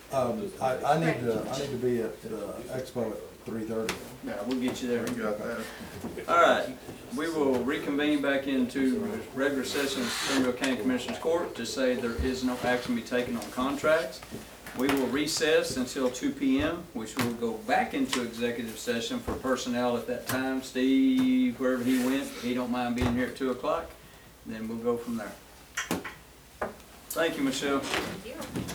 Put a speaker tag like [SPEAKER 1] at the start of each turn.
[SPEAKER 1] I need to be at the expo at 3:30.
[SPEAKER 2] Yeah, we'll get you there.
[SPEAKER 3] We got that.
[SPEAKER 2] All right, we will reconvene back into regular session of Springfield County Commissioners Court to say there is no action to be taken on contracts. We will recess until 2 p.m., which will go back into executive session for personnel at that time. Steve, wherever he went, he don't mind being here at 2 o'clock. Then we'll go from there. Thank you, Michelle.
[SPEAKER 4] Thank you.